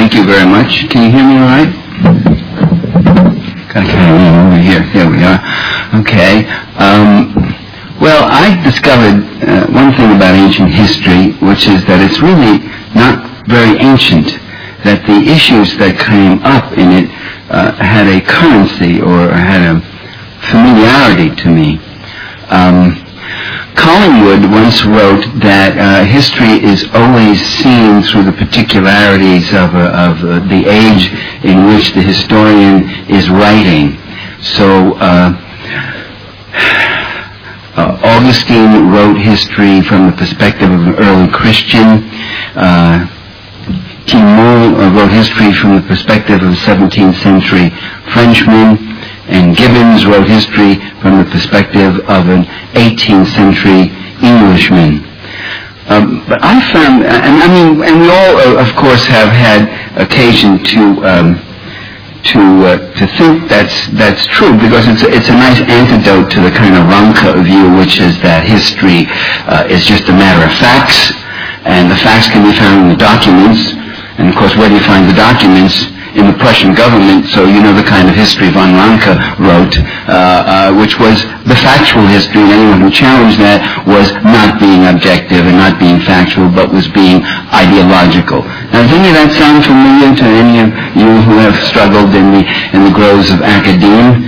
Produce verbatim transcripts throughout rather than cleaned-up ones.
Thank you very much. Can you hear me all right? Got a camera over here. There we are. Okay. Um, well, I discovered uh, one thing about ancient history, which is that it's really not very ancient, that the issues that came up in it uh, had a currency or had a familiarity to me. Um, Collingwood once wrote that uh, history is always seen through the particularities of, uh, of uh, the age in which the historian is writing. So uh, uh, Augustine wrote history from the perspective of an early Christian. Uh, Timon uh, wrote history from the perspective of a seventeenth century Frenchman. And Gibbons wrote history from the perspective of an eighteenth century Englishman. Um, but I found, and I mean, and we all, uh, of course, have had occasion to um, to uh, to think that's that's true, because it's it's a nice antidote to the kind of Ranke view, which is that history uh, is just a matter of facts, and the facts can be found in the documents. And of course, where do you find the documents? In the Prussian government, so you know the kind of history von Ranke wrote, uh, uh, which was the factual history, and anyone who challenged that was not being objective and not being factual, but was being ideological. Now, does any of that sound familiar to any of you who have struggled in the in the groves of academia?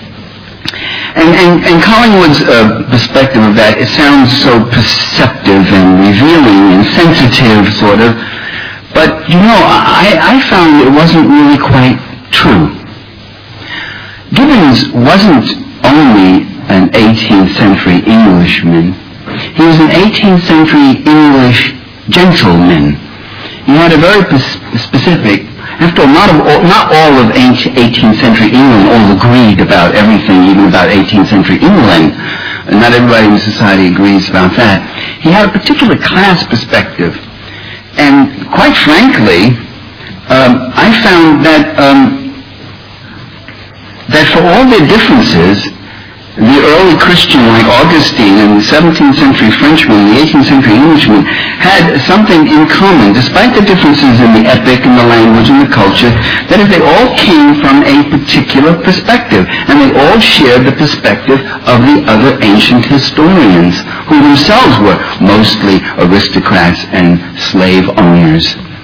And, and, and Collingwood's uh, perspective of that, it sounds so perceptive and revealing and sensitive, sort of. But, you know, I, I found it wasn't really quite true. Gibbons wasn't only an eighteenth century Englishman. He was an eighteenth century English gentleman. He had a very specific, after all, not, of all, not all of eighteenth century England all agreed about everything, even about eighteenth century England. And not everybody in society agrees about that. He had a particular class perspective. And quite frankly, um, I found that um, that for all their differences, the early Christian like Augustine and the seventeenth century Frenchman and the eighteenth century Englishman had something in common, despite the differences in the epic and the language and the culture, that is, they all came from a particular perspective, and they all shared the perspective of the other ancient historians, who themselves were mostly aristocrats and slave owners.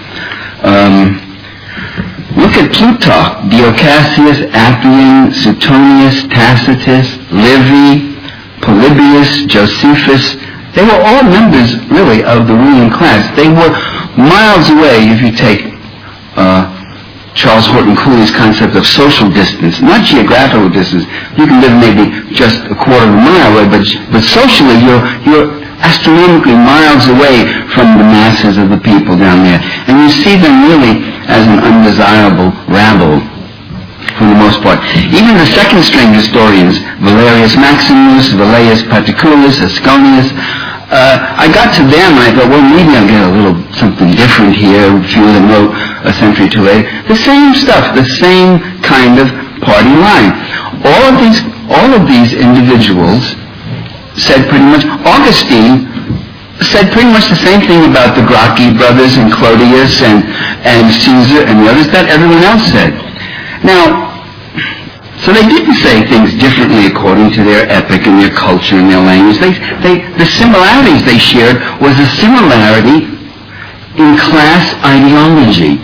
Um, Look at Plutarch, Dio Cassius, Appian, Suetonius, Tacitus, Livy, Polybius, Josephus. They were all members, really, of the ruling class. They were miles away, if you take uh, Charles Horton Cooley's concept of social distance, not geographical distance. You can live maybe just a quarter of a mile away, but, but socially you're, you're astronomically miles away from the masses of the people down there. And you see them really as an undesirable rabble, for the most part. Even the second-string historians, Valerius Maximus, Velleius Paterculus, Asconius, uh, I got to them and I thought, well, maybe I'll get a little something different here. A few of them wrote a century or two later. The same stuff, the same kind of party line. All of these, all of these individuals said pretty much, Augustine said pretty much the same thing about the Gracchi brothers and Clodius and, and Caesar and the others that everyone else said. Now, so they didn't say things differently according to their epic and their culture and their language. They, they, the similarities they shared was a similarity in class ideology.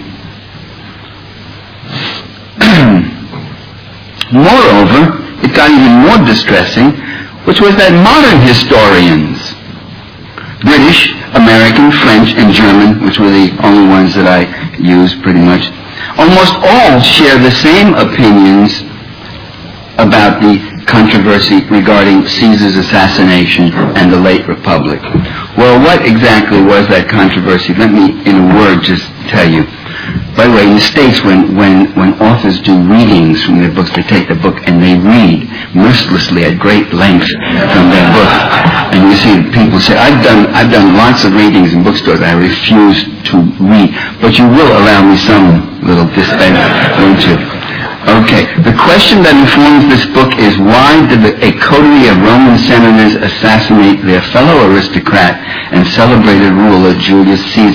Moreover, it got even more distressing, which was that modern historians, British, American, French, and German, which were the only ones that I used pretty much, almost all share the same opinions about the controversy regarding Caesar's assassination and the late Republic. Well, what exactly was that controversy? Let me, in a word, just tell you. By the way, in the States, when, when, when authors do readings from their books, they take the book and they read mercilessly at great length from their book. And you see people say, I've done, I've done lots of readings in bookstores. I refuse to read. But you will allow me some little dispense, won't you? Okay. The question that informs this book is, why did the, a coterie of Roman senators assassinate their fellow aristocrat and celebrated ruler Julius Caesar?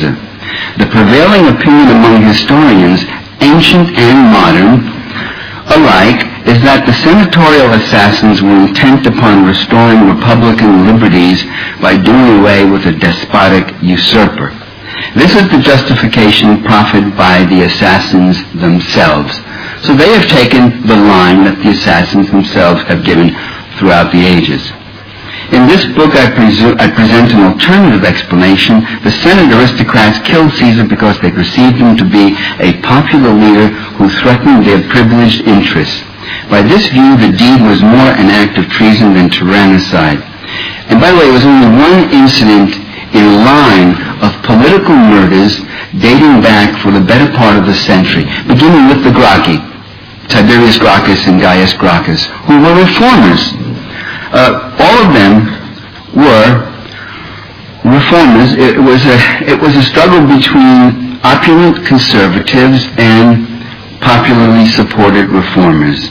The prevailing opinion among historians, ancient and modern, alike, is that the senatorial assassins were intent upon restoring republican liberties by doing away with a despotic usurper. This is the justification proffered by the assassins themselves. So they have taken the line that the assassins themselves have given throughout the ages. In this book, I, presu- I present an alternative explanation. The Senate aristocrats killed Caesar because they perceived him to be a popular leader who threatened their privileged interests. By this view, the deed was more an act of treason than tyrannicide. And by the way, it was only one incident in a line of political murders dating back for the better part of the century, beginning with the Gracchi, Tiberius Gracchus and Gaius Gracchus, who were reformers. Uh, all of them were reformers. It was a it was a struggle between opulent conservatives and popularly supported reformers.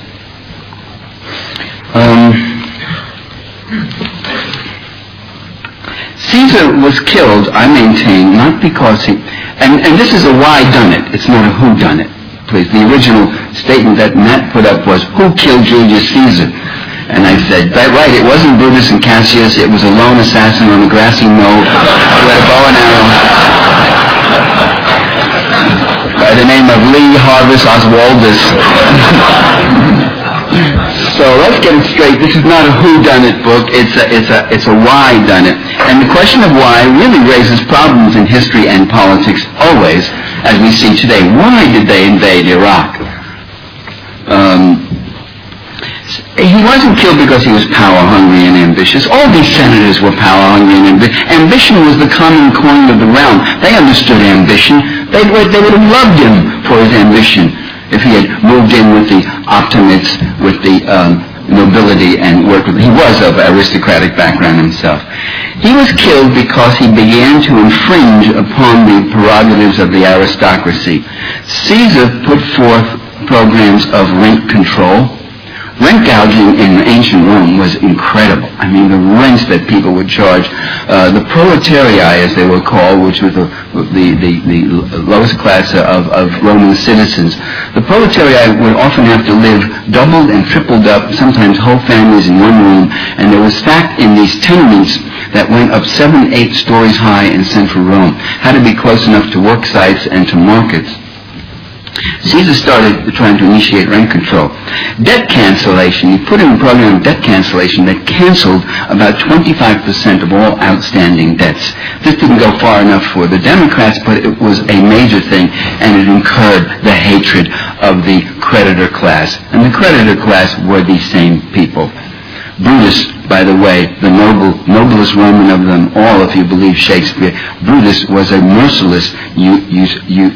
Um, Caesar was killed, I maintain, not because he, and, and this is a why done it, it's not a who done it, please. The original statement that Matt put up was, who killed Julius Caesar? And I said, that right, it wasn't Brutus and Cassius, it was a lone assassin on a grassy knoll who had a bow and arrow by the name of Lee Harvest Oswaldus. So let's get it straight. This is not a whodunit book. It's a, it's a, it's a why-done-it. And the question of why really raises problems in history and politics always, as we see today. Why did they invade Iraq? Um, he wasn't killed because he was power-hungry and ambitious. All these senators were power-hungry and ambitious. Ambition was the common coin of the realm. They understood ambition. They would, they would have loved him for his ambition if he had moved in with the optimates, with the um, nobility, and worked with. He was of aristocratic background himself. He was killed because he began to infringe upon the prerogatives of the aristocracy. Caesar put forth programs of rent control. Rent gouging in ancient Rome was incredible. I mean, the rents that people would charge. Uh, the proletariat, as they were called, which was the, the, the, the lowest class of, of Roman citizens, the proletariat would often have to live doubled and tripled up, sometimes whole families in one room, and they were stacked in these tenements that went up seven, eight stories high in central Rome. Had to be close enough to work sites and to markets. Caesar started trying to initiate rent control. Debt cancellation, he put in a program of debt cancellation that canceled about twenty-five percent of all outstanding debts. This didn't go far enough for the Democrats, but it was a major thing, and it incurred the hatred of the creditor class. And the creditor class were these same people. Brutus, by the way, the noble, noblest Roman of them all, if you believe Shakespeare, Brutus was a merciless you, you, you,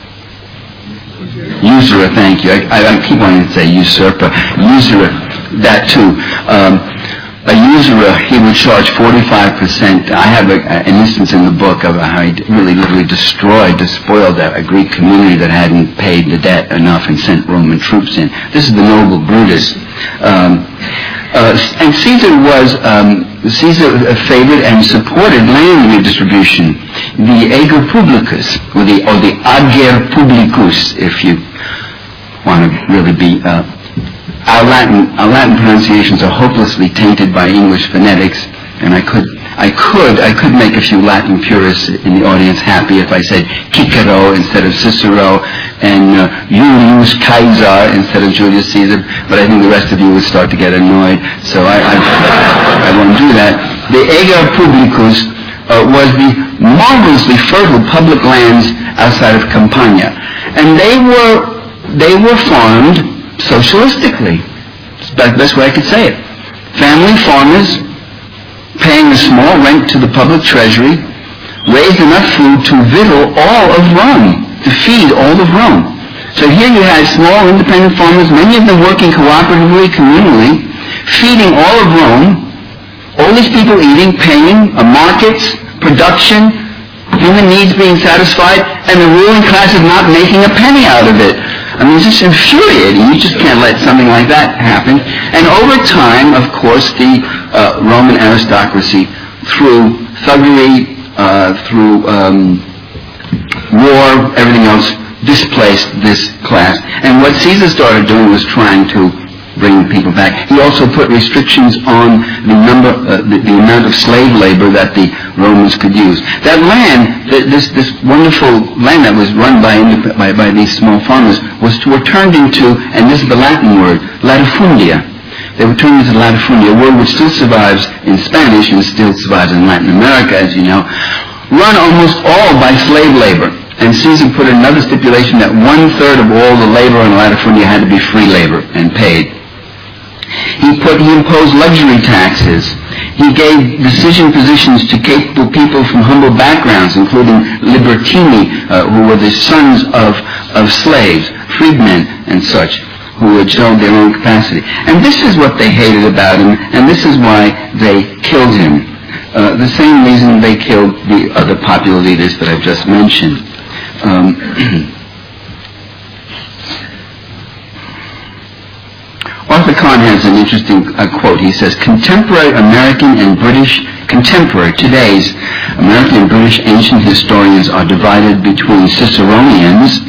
usurer, thank you. I, I keep wanting to say usurper. Usurer, that too. Um, a usurer, he would charge forty-five percent. I have a, an instance in the book of how he really literally destroyed, despoiled a, a Greek community that hadn't paid the debt enough and sent Roman troops in. This is the noble Brutus. Um, uh, and Caesar was, um, Caesar favored and supported land redistribution. The ager publicus, or the, or the ager publicus, if you want to really be, uh, our Latin, our Latin pronunciations are hopelessly tainted by English phonetics, and I could, I could, I could make a few Latin purists in the audience happy if I said Cicero instead of Cicero, and uh, Julius Caesar instead of Julius Caesar, but I think the rest of you would start to get annoyed, so I, I, I won't do that. The ager publicus uh, was the marvelously fertile public lands outside of Campania, and they were they were farmed socialistically. It's the best way I could say it. Family farmers paying a small rent to the public treasury raised enough food to victual all of Rome, to feed all of Rome. So here you had small independent farmers, many of them working cooperatively, communally, feeding all of Rome, all these people eating, paying, uh, markets, production, human needs being satisfied, and the ruling class is not making a penny out of it. I mean, it's just infuriating. You just can't let something like that happen. And over time, of course, the uh, Roman aristocracy, through thuggery, uh, through um, war, everything else displaced this class. And what Caesar started doing was trying to bring people back. He also put restrictions on the number, uh, the, the amount of slave labor that the Romans could use. That land, this this wonderful land that was run by by, by these small farmers, was to, were turned into, and this is the Latin word, latifundia. They were turned into latifundia, a word which still survives in Spanish and still survives in Latin America, as you know, run almost all by slave labor. And Caesar put another stipulation that one-third of all the labor in latifundia had to be free labor and paid. He put, he imposed luxury taxes. He gave decision positions to capable people from humble backgrounds, including libertini, uh, who were the sons of, of slaves, freedmen and such, who had shown their own capacity. And this is what they hated about him, and this is why they killed him. Uh, the same reason they killed the other popular leaders that I've just mentioned. Um, Arthur Kahn has an interesting uh, quote. He says, contemporary American and British, contemporary, today's American and British ancient historians are divided between Ciceronians,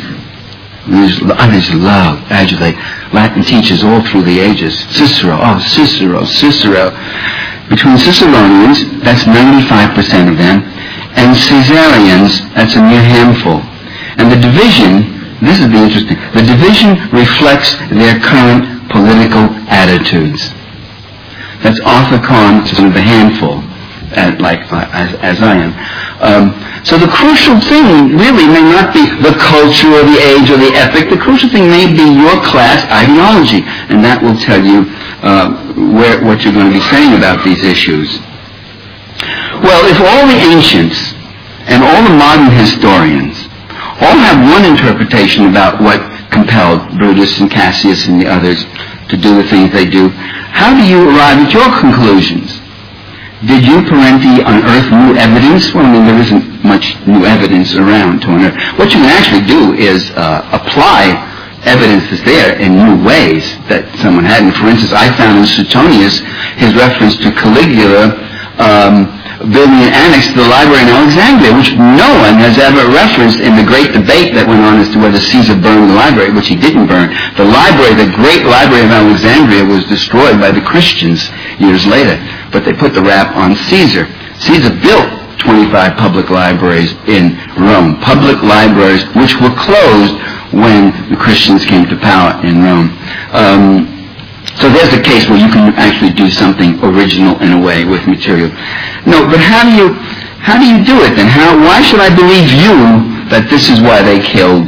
I just love, adulate, Latin teachers all through the ages. Cicero, oh, Cicero, Cicero. Between Ciceronians, that's ninety-five percent of them, and Caesarians, that's a mere handful. And the division, this is the interesting, the division reflects their current political attitudes. That's Arthur Kahn, sort of a handful, at, like as, as I am. Um, so the crucial thing really may not be the culture or the age or the epoch. The crucial thing may be your class ideology, and that will tell you uh, where what you're going to be saying about these issues. Well, if all the ancients and all the modern historians all have one interpretation about what compelled Brutus and Cassius and the others to do the things they do, how do you arrive at your conclusions? Did you, Parenti, unearth new evidence? Well, I mean, there isn't much new evidence around to unearth. What you can actually do is uh, apply evidence that's there in new ways that someone hadn't. For instance, I found in Suetonius his reference to Caligula um, building an annex to the library in Alexandria, which no one has ever referenced in the great debate that went on as to whether Caesar burned the library, which he didn't burn. The library, the great library of Alexandria, was destroyed by the Christians years later, but they put the rap on Caesar. Caesar built twenty-five public libraries in Rome, public libraries which were closed when the Christians came to power in Rome. Um, So there's a case where you can actually do something original in a way with material. No, but how do you how do you do it then? How why should I believe you that this is why they killed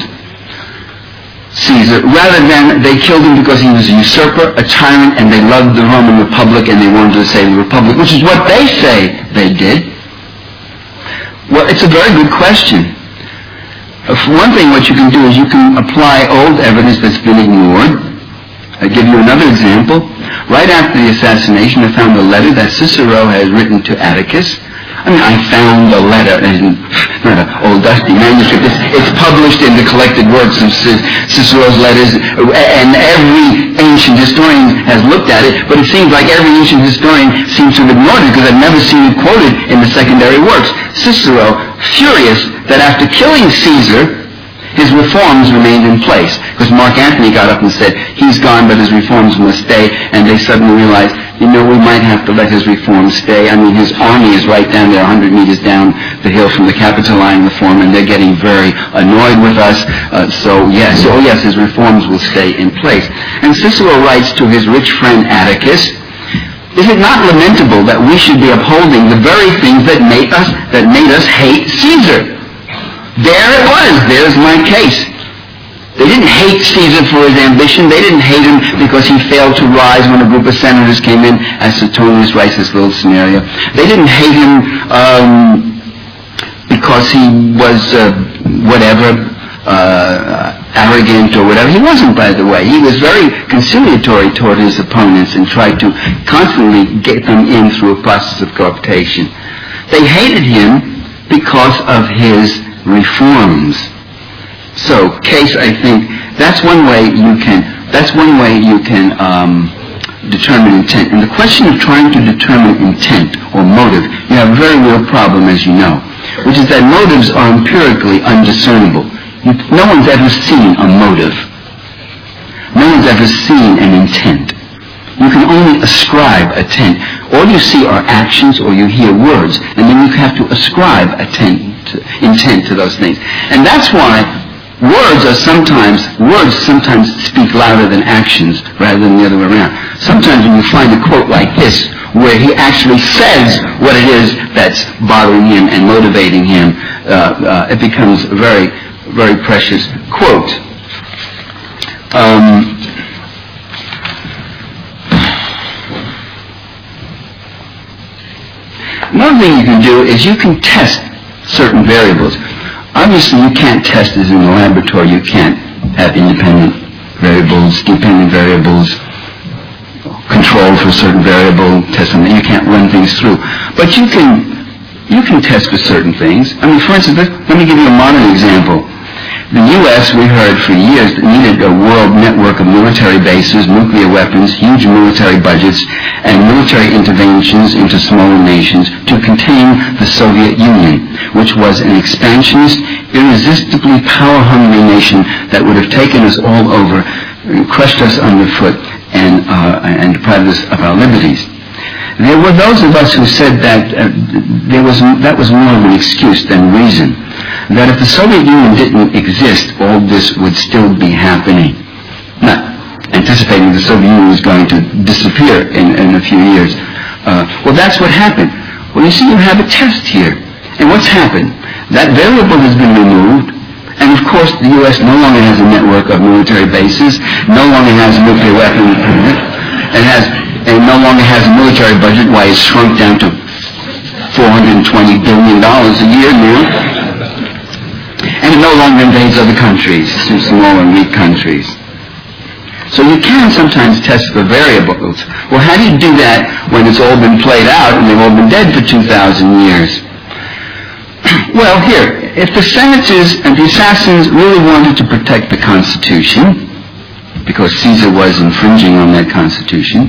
Caesar, rather than they killed him because he was a usurper, a tyrant, and they loved the Roman Republic and they wanted to save the Republic, which is what they say they did? Well, it's a very good question. One thing what you can do is you can apply old evidence that's been ignored. I'll give you another example. Right after the assassination, I found a letter that Cicero has written to Atticus. I mean, I found a letter, and not an old dusty manuscript. It's, it's published in the collected works of Cicero's letters, and every ancient historian has looked at it, but it seems like every ancient historian seems to have ignored it because I've never seen it quoted in the secondary works. Cicero, furious that after killing Caesar, his reforms remained in place, because Mark Antony got up and said, he's gone, but his reforms must stay, and they suddenly realized, you know, we might have to let his reforms stay. I mean, his army is right down there, one hundred meters down the hill from the Capitoline reform, and they're getting very annoyed with us, uh, so yes, oh yes, his reforms will stay in place. And Cicero writes to his rich friend Atticus, is it not lamentable that we should be upholding the very things that made us, that made us hate Caesar? There it was. There's my case. They didn't hate Caesar for his ambition. They didn't hate him because he failed to rise when a group of senators came in, as Suetonius writes this little scenario. They didn't hate him um, because he was uh, whatever, uh, arrogant or whatever. He wasn't, by the way. He was very conciliatory toward his opponents and tried to constantly get them in through a process of cooptation. They hated him because of his reforms. So, case, I think, that's one way you can, that's one way you can um, determine intent. In the question of trying to determine intent or motive, you have a very real problem, as you know, which is that motives are empirically undiscernible. No one's ever seen a motive. No one's ever seen an intent. You can only ascribe a intent. All you see are actions or you hear words, and then you have to ascribe a intent to, intent to those things. And that's why words are sometimes, words sometimes speak louder than actions rather than the other way around. Sometimes when you find a quote like this, where he actually says what it is that's bothering him and motivating him, uh, uh, it becomes a very, very precious quote. Um, Another thing you can do is you can test certain variables. Obviously, you can't test this in the laboratory. You can't have independent variables, dependent variables, control for a certain variable, test something. You can't run things through. But you can you can test for certain things. I mean, for instance, let, let me give you a modern example. The U S, we heard for years, needed a world network of military bases, nuclear weapons, huge military budgets, and military interventions into smaller nations to contain the Soviet Union, which was an expansionist, irresistibly power-hungry nation that would have taken us all over, crushed us underfoot, and, uh, and deprived us of our liberties. There were those of us who said that uh, there was that was more of an excuse than reason. That if the Soviet Union didn't exist, all this would still be happening. Not anticipating the Soviet Union was going to disappear in, in a few years. Uh, well, that's what happened. Well, you see, you have a test here. And what's happened? That variable has been removed. And of course, the U S no longer has a network of military bases, no longer has a nuclear weapon, and has and no longer has a military budget. Why it's shrunk down to four hundred twenty billion dollars a year now. And it no longer invades other countries, small and weak countries. So you can sometimes test for variables. Well, how do you do that when it's all been played out and they've all been dead for two thousand years? Well, here, if the senators and the assassins really wanted to protect the Constitution, because Caesar was infringing on that Constitution,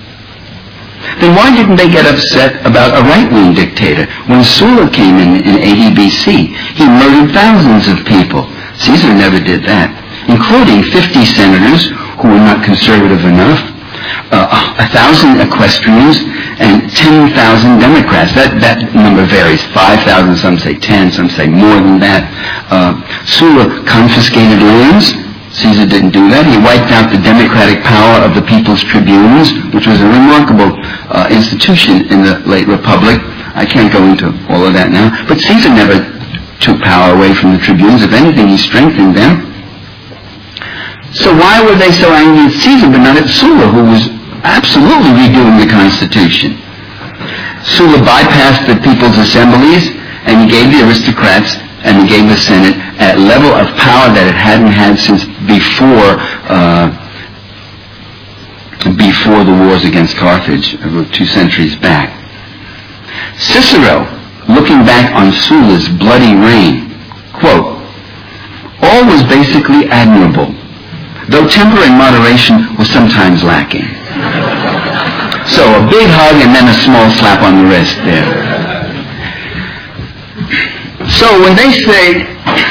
then why didn't they get upset about a right-wing dictator? When Sulla came in in eighty B C, he murdered thousands of people. Caesar never did that, including fifty senators who were not conservative enough, uh, a thousand equestrians, and ten thousand Democrats. That that number varies. five thousand, some say ten, some say more than that. Uh, Sulla confiscated lands. Caesar didn't do that. He wiped out the democratic power of the People's Tribunes, which was a remarkable uh, institution in the late Republic. I can't go into all of that now. But Caesar never took power away from the tribunes. If anything, he strengthened them. So why were they so angry at Caesar but not at Sulla, who was absolutely redoing the Constitution? Sulla bypassed the people's assemblies, and he gave the aristocrats and he gave the Senate a level of power that it hadn't had since before uh, before the wars against Carthage, two centuries back. Cicero, looking back on Sulla's bloody reign, quote, all was basically admirable, though temper and moderation was sometimes lacking. So a big hug and then a small slap on the wrist there. So when they say,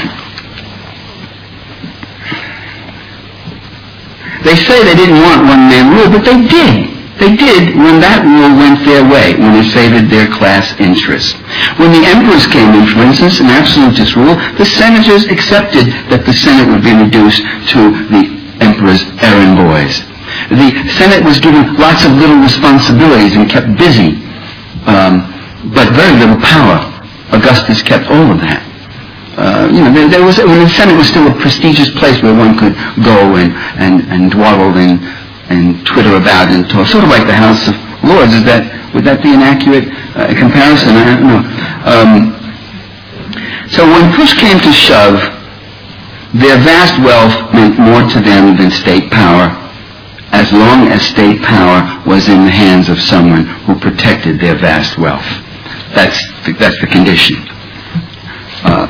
they say they didn't want one-man rule, but they did. They did when that rule went their way, when it favored their class interests. When the emperors came in, for instance, an absolutist rule, the senators accepted that the Senate would be reduced to the emperor's errand boys. The Senate was given lots of little responsibilities and kept busy, um, but very little power. Augustus kept all of that. Uh, you know, there, there was when the Senate was still a prestigious place where one could go and and and dawdle and and twitter about and talk, sort of like the House of Lords. Is that would that be an accurate uh, comparison? I don't know. Um, so when push came to shove, their vast wealth meant more to them than state power, as long as state power was in the hands of someone who protected their vast wealth. That's the, that's the condition. Uh,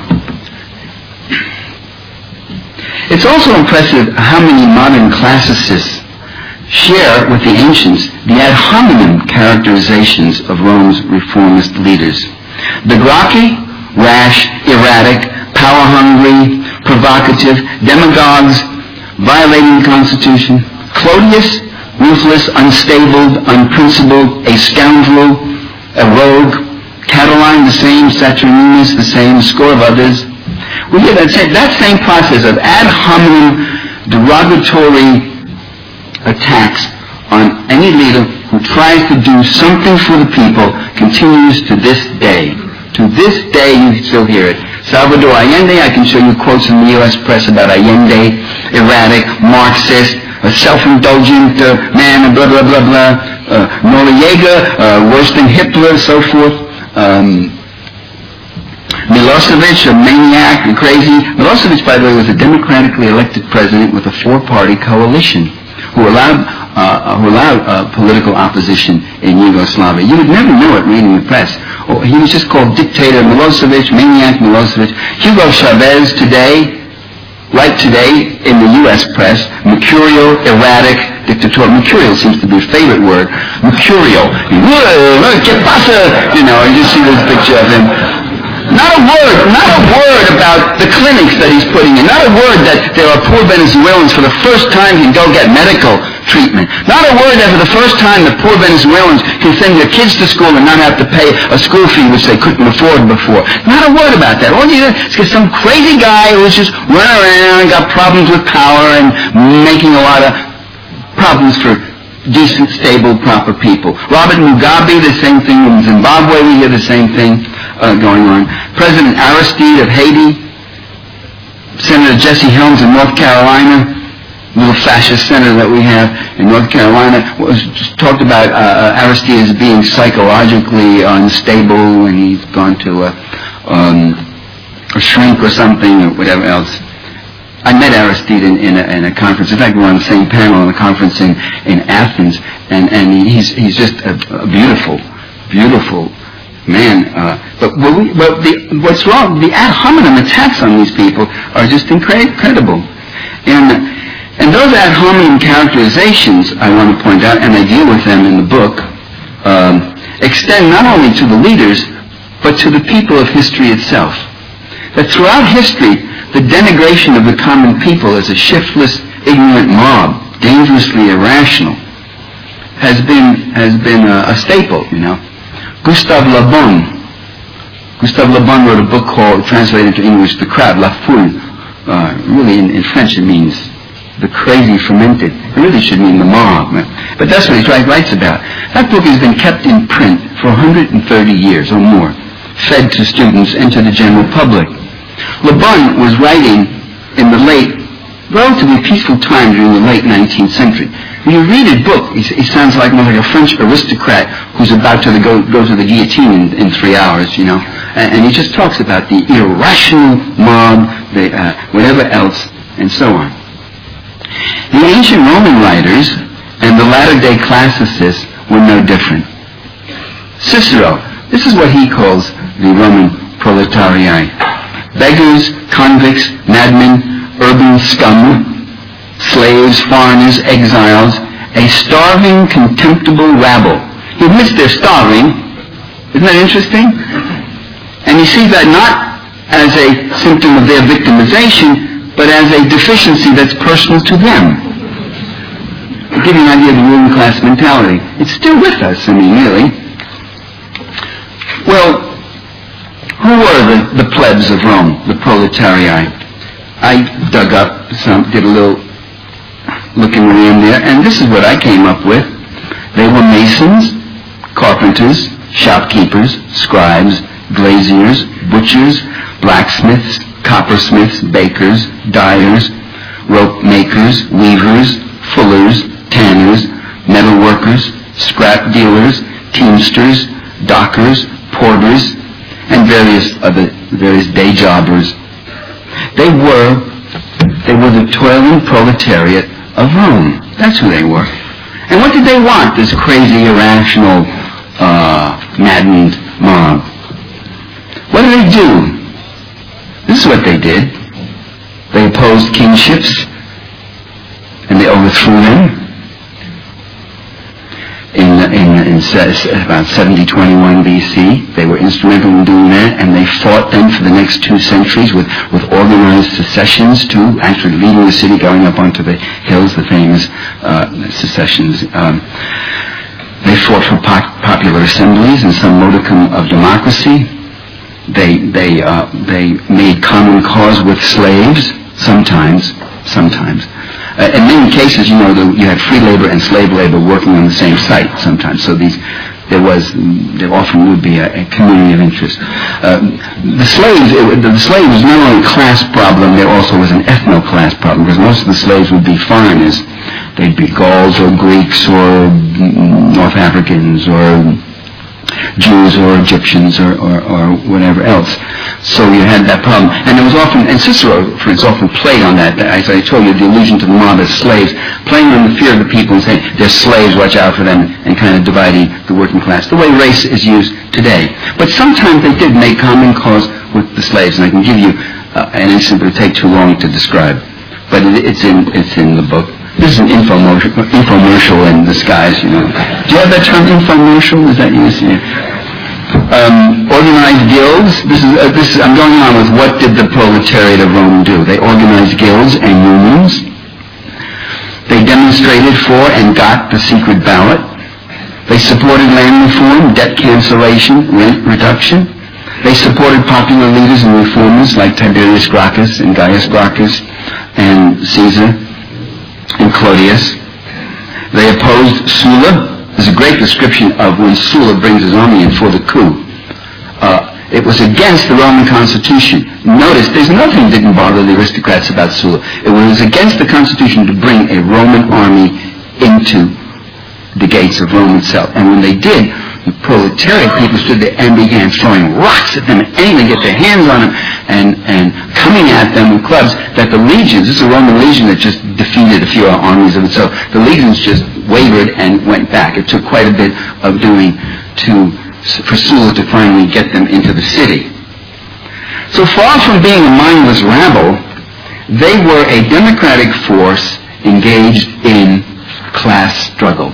it's also impressive how many modern classicists share with the ancients the ad hominem characterizations of Rome's reformist leaders. The Gracchi, rash, erratic, power-hungry, provocative, demagogues, violating the Constitution. Claudius, ruthless, unstable, unprincipled, a scoundrel, a rogue. Catiline, the same. Saturninus, the same. A score of others. We hear that same, that same process of ad hominem derogatory attacks on any leader who tries to do something for the people continues to this day. To this day, you still hear it. Salvador Allende, I can show you quotes in the U S press about Allende, erratic, Marxist, a self-indulgent uh, man, blah, blah, blah, blah. Uh, Noriega, uh, worse than Hitler, so forth. Um, Milosevic, a maniac and crazy. Milosevic, by the way, was a democratically elected president with a four-party coalition who allowed uh, who allowed uh, political opposition in Yugoslavia. You would never know it reading the press. Oh, he was just called dictator Milosevic, maniac Milosevic. Hugo Chavez today, right today in the U S press, mercurial, erratic, dictatorial. Mercurial seems to be a favorite word. Mercurial. ¿Qué pasa? You know, and you see this picture of him. Not a word, not a word about the clinics that he's putting in. Not a word that there are poor Venezuelans for the first time can go get medical treatment. Not a word that for the first time the poor Venezuelans can send their kids to school and not have to pay a school fee which they couldn't afford before. Not a word about that. All you do is get some crazy guy who's just running around and got problems with power and making a lot of problems for decent, stable, proper people. Robert Mugabe, the same thing. In Zimbabwe, we hear the same thing uh, going on. President Aristide of Haiti, Senator Jesse Helms in North Carolina, little fascist senator that we have in North Carolina, was talked about uh, Aristide as being psychologically unstable, and he's gone to a, um, a shrink or something or whatever else. I met Aristide in, in, a, in a conference. In fact, we were on the same panel in a conference in, in Athens, and, and he's he's just a, a beautiful, beautiful man. Uh, but what we, but the, what's wrong? The ad hominem attacks on these people are just incredible. And and those ad hominem characterizations, I want to point out, and I deal with them in the book, um, extend not only to the leaders, but to the people of history itself. That throughout history, the denigration of the common people as a shiftless, ignorant mob, dangerously irrational, has been has been a, a staple, you know. Gustave Le Bon, Gustave Le Bon wrote a book called, translated into English, The Crowd, La Foule. Uh, really, in, in French, it means the crazy fermented. It really should mean the mob. But that's what he writes about. That book has been kept in print for one hundred thirty years or more, fed to students and to the general public. Le Bon was writing in the late, relatively peaceful time during the late nineteenth century. When you read his book, he, he sounds like more like a French aristocrat who's about to go, go to the guillotine in, in three hours, you know. And, and he just talks about the irrational mob, the, uh, whatever else, and so on. The ancient Roman writers and the latter-day classicists were no different. Cicero, this is what he calls the Roman proletariat. Beggars, convicts, madmen, urban scum, slaves, foreigners, exiles, a starving, contemptible rabble. He admits they're starving. Isn't that interesting? And he sees that not as a symptom of their victimization, but as a deficiency that's personal to them. I'll give you an idea of the ruling class mentality. It's still with us, I mean, really. Well, who were the, the plebs of Rome, the proletariat? I dug up some, did a little looking around there, and this is what I came up with. They were masons, carpenters, shopkeepers, scribes, glaziers, butchers, blacksmiths, coppersmiths, bakers, dyers, rope makers, weavers, fullers, tanners, metal workers, scrap dealers, teamsters, dockers, porters, and various other various day jobbers. They were they were the toiling proletariat of Rome. That's who they were. And what did they want, this crazy, irrational, uh, maddened mob? What did they do? This is what they did. They opposed kingships, and they overthrew them. in, in about seventy twenty-one B C. They were instrumental in doing that, and they fought then for the next two centuries with, with organized secessions too, actually leaving the city, going up onto the hills, the famous uh, secessions. Um, they fought for po- popular assemblies and some modicum of democracy. They they uh, they made common cause with slaves sometimes, sometimes. Uh, in many cases, you know, the, you had free labor and slave labor working on the same site sometimes. So these, there was, there often would be a, a community of interest. Uh, the slaves, it, the slave was not only a class problem, there also was an ethno-class problem, because most of the slaves would be foreigners. They'd be Gauls or Greeks or North Africans or Jews or Egyptians or, or, or whatever else. So you had that problem. And there was often, and Cicero, for instance, often played on that, as I told you, the allusion to the mob as slaves, playing on the fear of the people and saying, they're slaves, watch out for them, and kind of dividing the working class, the way race is used today. But sometimes they did make common cause with the slaves, and I can give you uh, an instance that would take too long to describe. But it, it's in it's in the book. This is an infomercial, infomercial in disguise, you know. Do you have that term, infomercial? Is that used here? Um, organized guilds. This is, uh, this is, I'm going on with what did the proletariat of Rome do. They organized guilds and unions. They demonstrated for and got the secret ballot. They supported land reform, debt cancellation, rent reduction. They supported popular leaders and reformers like Tiberius Gracchus and Gaius Gracchus and Caesar and Claudius. They opposed Sulla. There's a great description of when Sulla brings his army in for the coup. Uh, it was against the Roman Constitution. Notice, there's nothing that didn't bother the aristocrats about Sulla. It was against the Constitution to bring a Roman army into the gates of Rome itself. And when they did, the proletariat people stood there and began throwing rocks at them and aiming to get their hands on them and, and coming at them with clubs that the legions, this is a Roman legion that just defeated a few armies of it, so the legions just wavered and went back. It took quite a bit of doing to, for Sulla to finally get them into the city. So far from being a mindless rabble, they were a democratic force engaged in class struggle.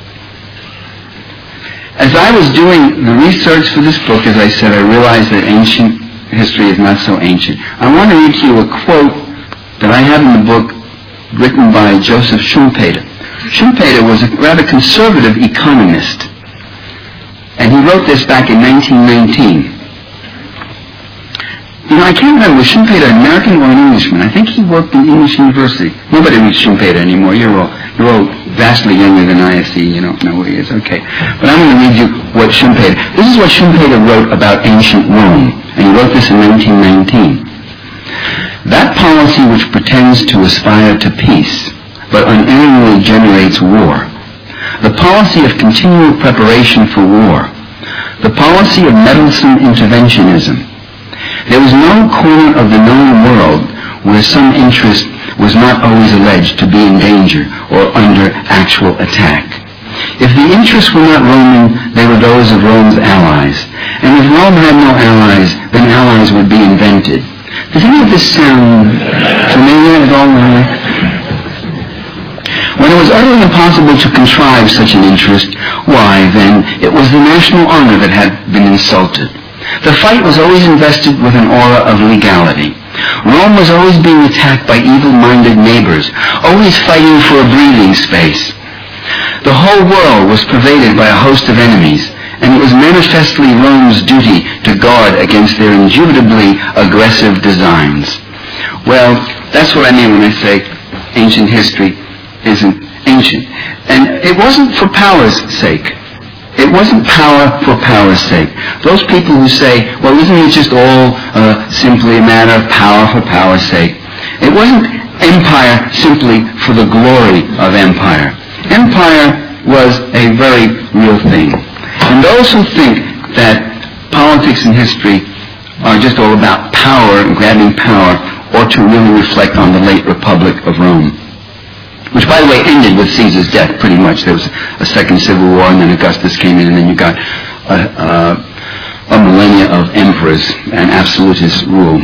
As I was doing the research for this book, as I said, I realized that ancient history is not so ancient. I want to read to you a quote that I have in the book written by Joseph Schumpeter. Schumpeter was a rather conservative economist, and he wrote this back in nineteen nineteen. You know, I can't remember, was Schumpeter an American or an Englishman? I think he worked in English University. Nobody reads Schumpeter anymore. You're all, you're all vastly younger than I see. You don't know who he is. Okay. But I'm going to read you what Schumpeter, this is what Schumpeter wrote about ancient Rome, and he wrote this in nineteen nineteen. That policy which pretends to aspire to peace, but unerringly generates war. The policy of continual preparation for war. The policy of meddlesome interventionism. There was no corner of the known world where some interest was not always alleged to be in danger or under actual attack. If the interests were not Roman, they were those of Rome's allies. And if Rome had no allies, then allies would be invented. Does any of this sound familiar at all? When it was utterly impossible to contrive such an interest, why, then, it was the national honor that had been insulted. The fight was always invested with an aura of legality. Rome was always being attacked by evil-minded neighbors, always fighting for a breathing space. The whole world was pervaded by a host of enemies, and it was manifestly Rome's duty to guard against their indubitably aggressive designs. Well, that's what I mean when I say ancient history isn't ancient. And it wasn't for power's sake. It wasn't power for power's sake. Those people who say, well, isn't it just all uh, simply a matter of power for power's sake? It wasn't empire simply for the glory of empire. Empire was a very real thing. And those who think that politics and history are just all about power and grabbing power ought to really reflect on the late Republic of Rome, which, by the way, ended with Caesar's death, pretty much. There was a second civil war, and then Augustus came in, and then you got a, a, a millennia of emperors and absolutist rule.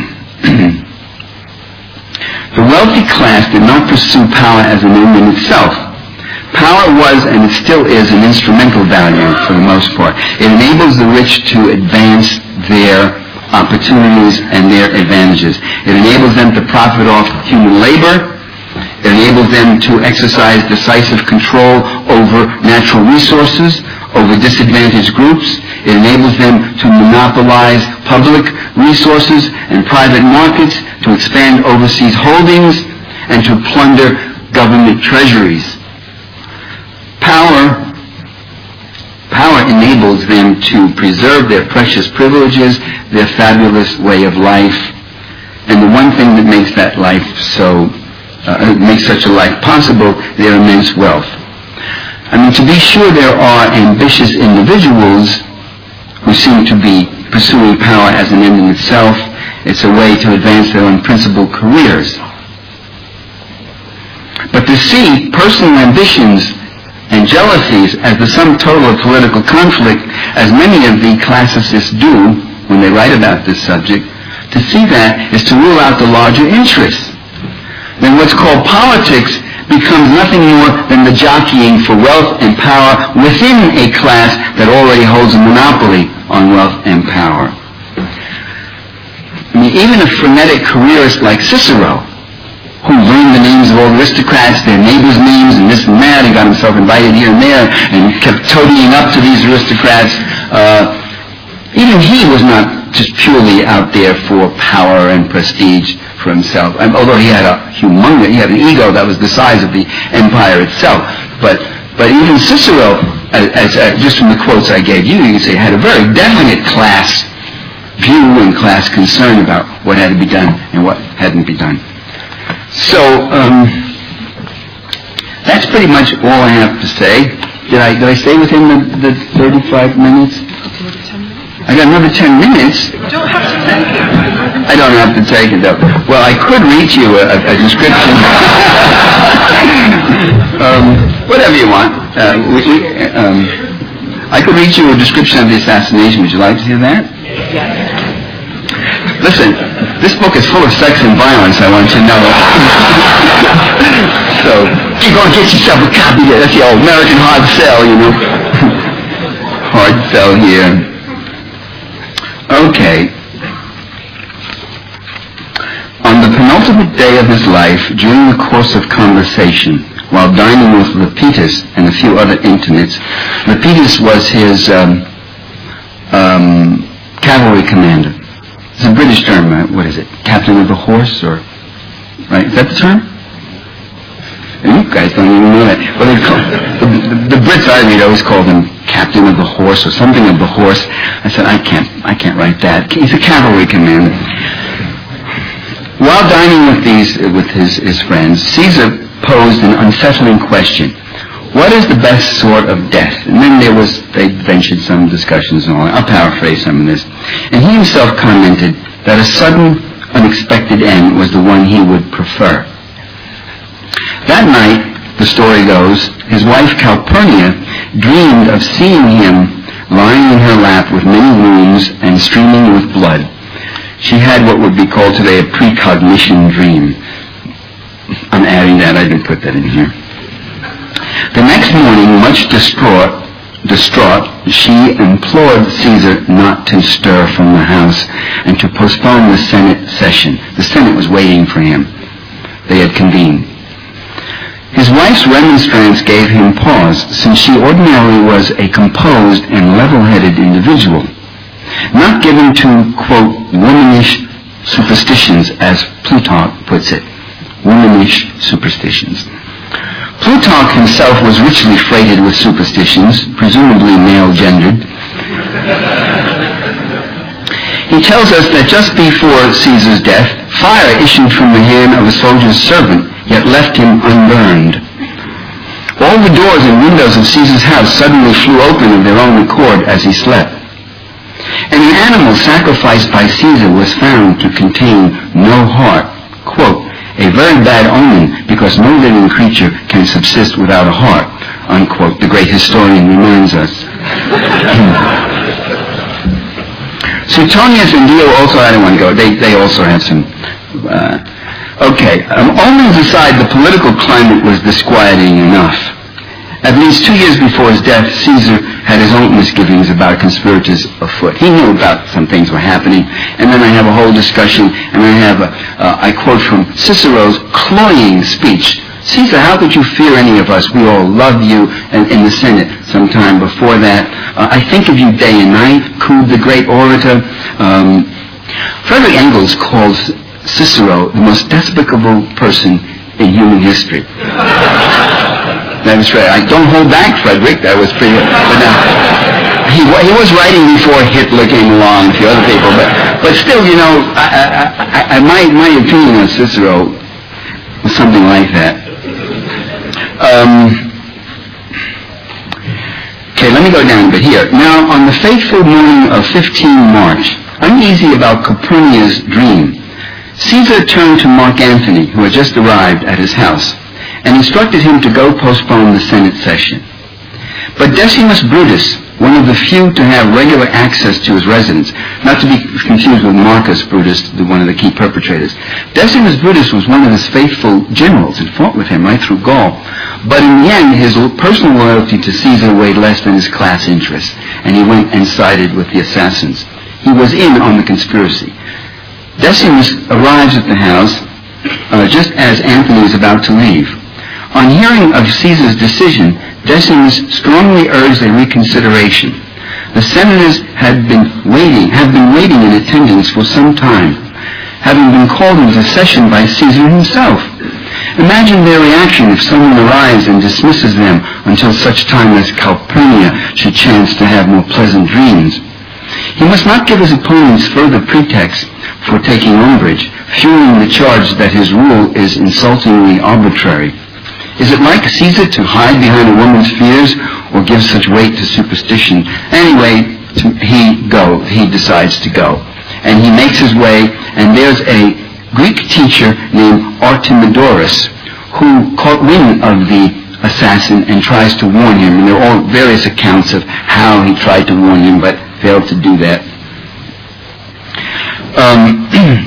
The wealthy class did not pursue power as an end in itself. Power was, and it still is, an instrumental value for the most part. It enables the rich to advance their opportunities and their advantages. It enables them to profit off human labor. It enables them to exercise decisive control over natural resources, over disadvantaged groups. It enables them to monopolize public resources and private markets, to expand overseas holdings, and to plunder government treasuries. Power, power enables them to preserve their precious privileges, their fabulous way of life, and the one thing that makes that life so, uh, makes such a life possible, their immense wealth. I mean, to be sure, there are ambitious individuals who seem to be pursuing power as an end in itself. It's a way to advance their unprincipled careers. But to see personal ambitions and jealousies as the sum total of political conflict, as many of the classicists do when they write about this subject, to see that is to rule out the larger interests. Then what's called politics becomes nothing more than the jockeying for wealth and power within a class that already holds a monopoly on wealth and power. I mean, even a frenetic careerist like Cicero, who learned the names of all the aristocrats, their neighbors' names, and this and that, and got himself invited here and there, and kept toadying up to these aristocrats. Uh, even he was not just purely out there for power and prestige for himself, and although he had a humongous, he had an ego that was the size of the empire itself. But but even Cicero, as, as uh, just from the quotes I gave you, you can say had a very definite class view and class concern about what had to be done and what hadn't been done. So, um, that's pretty much all I have to say. Did I, did I stay within the, the thirty-five minutes? I got another ten minutes. You don't have to take it. I don't have to take it, though. Well, I could read you a, a description. um, whatever you want. Uh, we, we, um, I could read you a description of the assassination. Would you like to hear that? Yes. Listen, this book is full of sex and violence, I want you to know. So, you're going to get yourself a copy there. That's the old American hard sell, you know. Hard sell here. Okay. On the penultimate day of his life, during the course of conversation, while dining with Lepidus and a few other intimates, Lepidus was his um, um, cavalry commander. It's a British term. Uh, what is it? Captain of the horse, or right? Is that the term? You guys don't even know that. Well, they call, the, the, the Brits I read always call them Captain of the Horse or something of the horse. I said I can't. I can't write that. He's a cavalry commander. While dining with these with his his friends, Caesar posed an unsettling question. What is the best sort of death? And then there was, they ventured some discussions and all that. I'll paraphrase some of this. And he himself commented that a sudden, unexpected end was the one he would prefer. That night, the story goes, his wife Calpurnia dreamed of seeing him lying in her lap with many wounds and streaming with blood. She had what would be called today a precognition dream. I'm adding that, I didn't put that in here. The next morning, much distraught, distraught, she implored Caesar not to stir from the house and to postpone the Senate session. The Senate was waiting for him. They had convened. His wife's remonstrance gave him pause, since she ordinarily was a composed and level-headed individual, not given to, quote, womanish superstitions, as Plutarch puts it. Womanish superstitions. Plutarch himself was richly freighted with superstitions, presumably male-gendered. He tells us that just before Caesar's death, fire issued from the hand of a soldier's servant, yet left him unburned. All the doors and windows of Caesar's house suddenly flew open of their own accord as he slept. And an animal sacrificed by Caesar was found to contain no heart, quote, a very bad omen, because no living creature can subsist without a heart, unquote, the great historian reminds us. Suetonius and Dio also, I don't want to go, they, they also have some, uh, okay, um, omens aside, the political climate was disquieting enough. At least two years before his death, Caesar had his own misgivings about conspirators afoot. He knew about some things were happening, and then I have a whole discussion, and I have a, uh, I quote from Cicero's cloying speech. Caesar, how could you fear any of us? We all love you. And in the Senate, sometime before that, uh, I think of you day and night. Could the great orator. Um, Frederick Engels calls Cicero the most despicable person in human history. That was right. I don't hold back, Frederick. That was pretty good. But now, he, he was writing before Hitler came along, a few other people. But, but still, you know, I, I, I, my, my opinion on Cicero was something like that. Um, okay, let me go down a bit here. Now, on the fateful morning of fifteenth March, uneasy about Calpurnia's dream, Caesar turned to Mark Antony, who had just arrived at his house, and instructed him to go postpone the Senate session. But Decimus Brutus, one of the few to have regular access to his residence, not to be confused with Marcus Brutus, one of the key perpetrators. Decimus Brutus was one of his faithful generals and fought with him right through Gaul. But in the end, his personal loyalty to Caesar weighed less than his class interests, and he went and sided with the assassins. He was in on the conspiracy. Decimus arrives at the house uh, just as Antony is about to leave. On hearing of Caesar's decision, Decimus strongly urged a reconsideration. The senators had been waiting, have been waiting in attendance for some time, having been called into session by Caesar himself. Imagine their reaction if someone arrives and dismisses them until such time as Calpurnia should chance to have more pleasant dreams. He must not give his opponents further pretext for taking umbrage, fueling the charge that his rule is insultingly arbitrary. Is it like Caesar to hide behind a woman's fears or give such weight to superstition? Anyway, to, he go. He decides to go. And he makes his way, and there's a Greek teacher named Artemidorus who caught wind of the assassin and tries to warn him. And there are all various accounts of how he tried to warn him, but failed to do that. Um,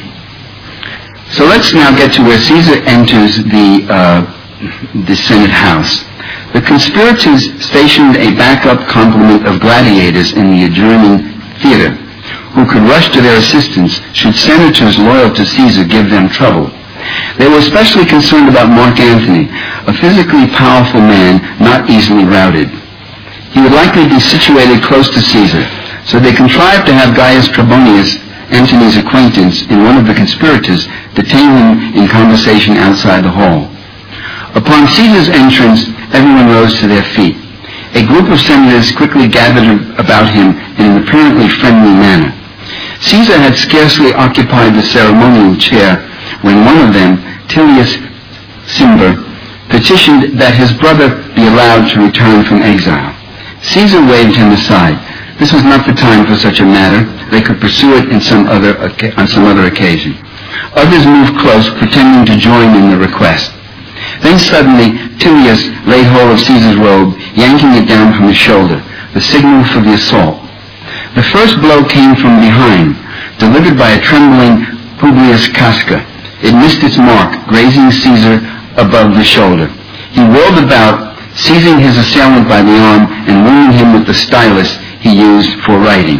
so let's now get to where Caesar enters the uh, the Senate House. The conspirators stationed a backup complement of gladiators in the adjoining theater, who could rush to their assistance should senators loyal to Caesar give them trouble. They were especially concerned about Mark Antony, a physically powerful man not easily routed. He would likely be situated close to Caesar, so they contrived to have Gaius Trebonius, Antony's acquaintance, and one of the conspirators, detain him in conversation outside the hall. Upon Caesar's entrance, everyone rose to their feet. A group of senators quickly gathered about him in an apparently friendly manner. Caesar had scarcely occupied the ceremonial chair when one of them, Tillius Cimber, petitioned that his brother be allowed to return from exile. Caesar waved him aside. This was not the time for such a matter. They could pursue it in some other, on some other occasion. Others moved close, pretending to join in the request. Then suddenly, Tillius laid hold of Caesar's robe, yanking it down from his shoulder, the signal for the assault. The first blow came from behind, delivered by a trembling Publius Casca. It missed its mark, grazing Caesar above the shoulder. He whirled about, seizing his assailant by the arm and wounding him with the stylus he used for writing.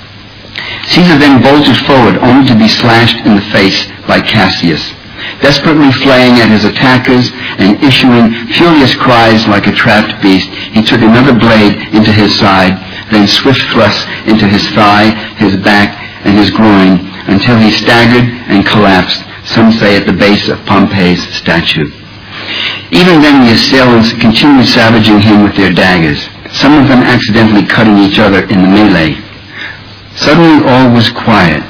Caesar then bolted forward, only to be slashed in the face by Cassius. Desperately flaying at his attackers and issuing furious cries like a trapped beast, he took another blade into his side, then swift thrusts into his thigh, his back, and his groin, until he staggered and collapsed, some say at the base of Pompey's statue. Even then the assailants continued savaging him with their daggers, some of them accidentally cutting each other in the melee. Suddenly all was quiet.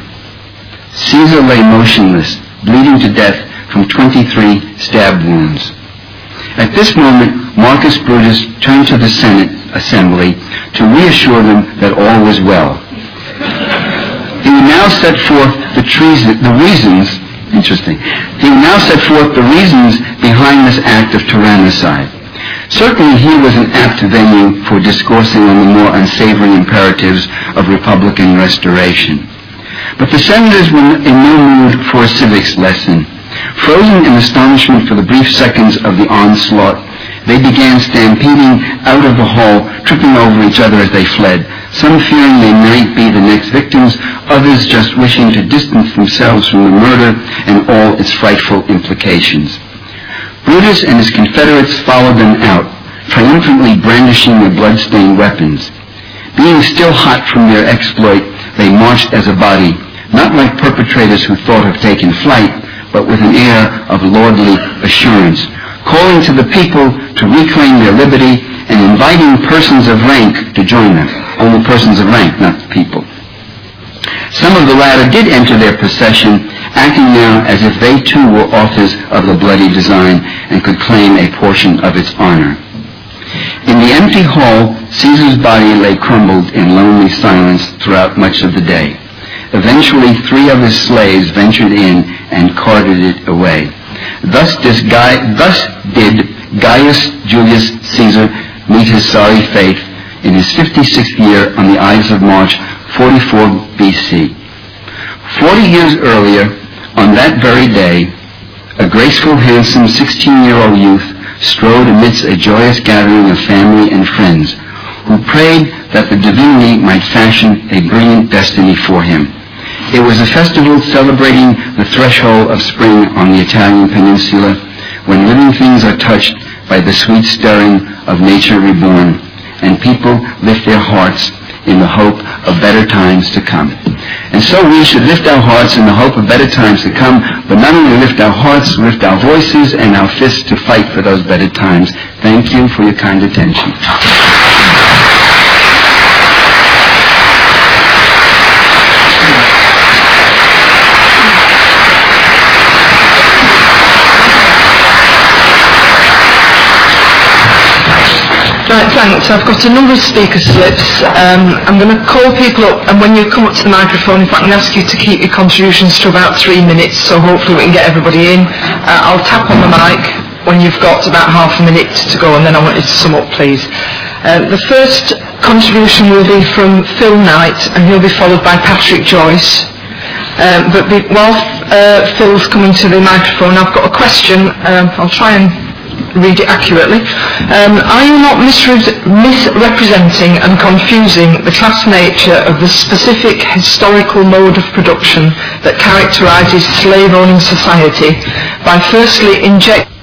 Caesar lay motionless, bleeding to death from twenty-three stab wounds. At this moment, Marcus Brutus turned to the Senate assembly to reassure them that all was well. He would now set forth the, treason, the reasons, interesting, he would now set forth the reasons behind this act of tyrannicide. Certainly here was an apt venue for discoursing on the more unsavory imperatives of Republican restoration. But the senators were in no mood for a civics lesson. Frozen in astonishment for the brief seconds of the onslaught, they began stampeding out of the hall, tripping over each other as they fled, some fearing they might be the next victims, others just wishing to distance themselves from the murder and all its frightful implications. Brutus and his confederates followed them out, triumphantly brandishing their blood-stained weapons. Being still hot from their exploit, they marched as a body, not like perpetrators who thought of taking flight, but with an air of lordly assurance, calling to the people to reclaim their liberty and inviting persons of rank to join them. Only persons of rank, not the people. Some of the latter did enter their procession, acting now as if they too were authors of the bloody design and could claim a portion of its honor. In the empty hall, Caesar's body lay crumbled in lonely silence throughout much of the day. Eventually, three of his slaves ventured in and carted it away. Thus, this guy, thus did Gaius Julius Caesar meet his sorry fate in his fifty-sixth year on the Ides of March, forty-four B C. Forty years earlier, on that very day, a graceful, handsome sixteen-year-old youth strode amidst a joyous gathering of family and friends, who prayed that the divinity might fashion a brilliant destiny for him. It was a festival celebrating the threshold of spring on the Italian peninsula, when living things are touched by the sweet stirring of nature reborn, and people lift their hearts in the hope of better times to come. And so we should lift our hearts in the hope of better times to come, but not only lift our hearts, lift our voices and our fists to fight for those better times. Thank you for your kind attention. Right, thanks. I've got a number of speaker slips. Um, I'm going to call people up, and when you come up to the microphone, if I can ask you to keep your contributions to about three minutes, so hopefully we can get everybody in. Uh, I'll tap on the mic when you've got about half a minute to go, and then I want you to sum up, please. Uh, the first contribution will be from Phil Knight, and he'll be followed by Patrick Joyce. Um, but be, while uh, Phil's coming to the microphone, I've got a question. Um, I'll try and read it accurately. Um, are you not misre- misrepresenting and confusing the class nature of the specific historical mode of production that characterizes slave-owning society by firstly injecting